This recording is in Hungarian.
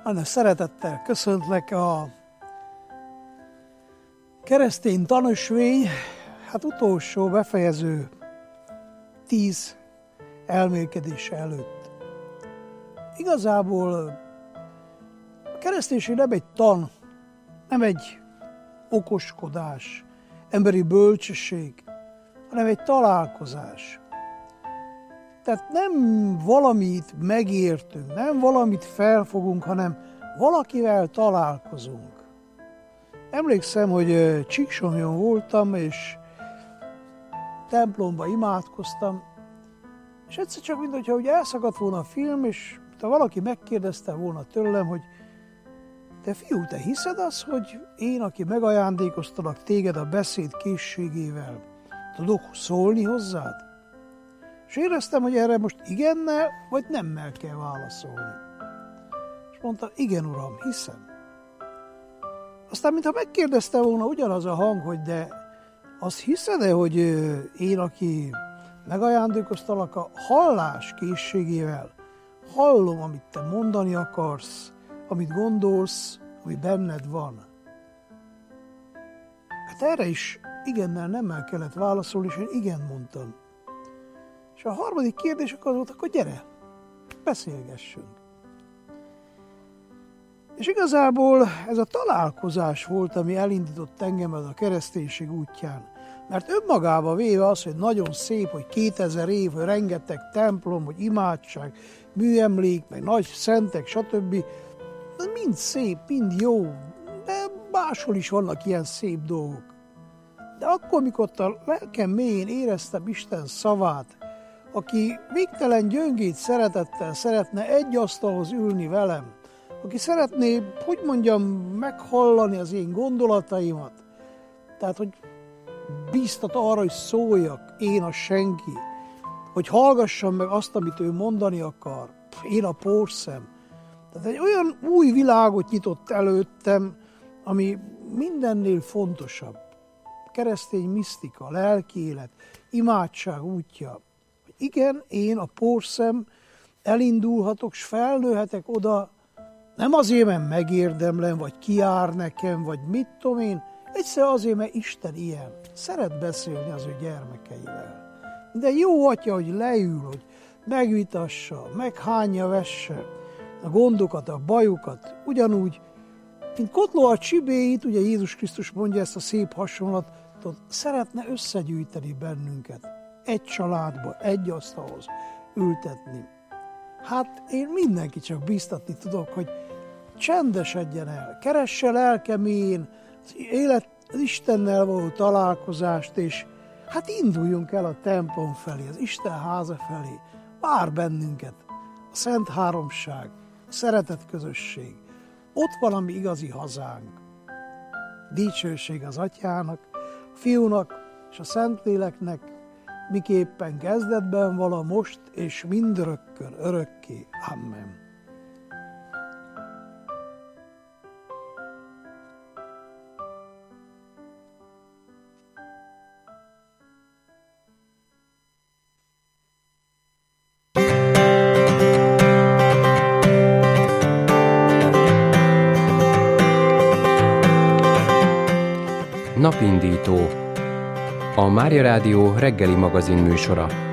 Hanem szeretettel köszöntlek a keresztény tanösvény, utolsó befejező 10 elmélkedése előtt. Igazából a kereszténység nem egy tan, nem egy okoskodás, emberi bölcsesség, hanem egy találkozás. Tehát nem valamit megértünk, nem valamit felfogunk, hanem valakivel találkozunk. Emlékszem, hogy Csíksomlyón voltam, és templomba imádkoztam, és egyszer csak mintha ugye elszakadt volna a film, és ha valaki megkérdezte volna tőlem, hogy te fiú, te hiszed azt, hogy én, aki megajándékoztalak téged a beszéd készségével, tudok szólni hozzád? És éreztem, hogy erre most igennel, vagy nemmel kell válaszolni. És mondtam, igen, uram, hiszem. Aztán, mintha megkérdezte volna ugyanaz a hang, hogy de azt hiszed-e, hogy én, aki megajándékoztalak a hallás készségével, hallom, amit te mondani akarsz, amit gondolsz, ami benned van. Hát erre is igennel, nemmel kellett válaszolni, és én igen mondtam. És a harmadik kérdés az volt, akkor gyere, beszélgessünk. És igazából ez a találkozás volt, ami elindított engem a kereszténység útján. Mert önmagában véve az, hogy nagyon szép, hogy 2000 év, hogy rengeteg templom, hogy imádság, műemlék, meg nagy szentek, stb. Ez mind szép, mind jó, de máshol is vannak ilyen szép dolgok. De akkor, amikor a lelkem mélyén éreztem Isten szavát, aki végtelen gyöngét szeretettel szeretne egy asztalhoz ülni velem, aki szeretné, hogy mondjam, meghallani az én gondolataimat, tehát, hogy bíztat arra, hogy szóljak, én a senki, hogy hallgassam meg azt, amit ő mondani akar, én a porszem. Tehát egy olyan új világot nyitott előttem, ami mindennél fontosabb. Keresztény misztika, lelkiélet, imádság útja. Igen, én a porszem elindulhatok, s felnőhetek oda, nem azért, mert megérdemlem, vagy kijár nekem, vagy mit tudom én, egyszerűen azért, mert Isten ilyen. Szeret beszélni az ő gyermekeivel. De jó atya, hogy leül, hogy megvitassa, meghányja vesse a gondokat, a bajukat, ugyanúgy, mint Kotló a csibéit, ugye Jézus Krisztus mondja ezt a szép hasonlatot, szeretne összegyűjteni bennünket, egy családba, egy asztalhoz ültetni. Hát én mindenki csak bíztatni tudok, hogy csendesedjen el, keresse lelkemén az Istennel való találkozást, és hát induljunk el a templom felé, az Isten háza felé. Vár bennünket a Szent Háromság, a szeretet közösség. Ott valami igazi hazánk. Dicsőség az Atyának, a Fiúnak és a Szentléleknek, miképpen kezdetben vala most, és mindörökkön, örökké. Amen. Napindító. A Mária Rádió reggeli magazin műsora.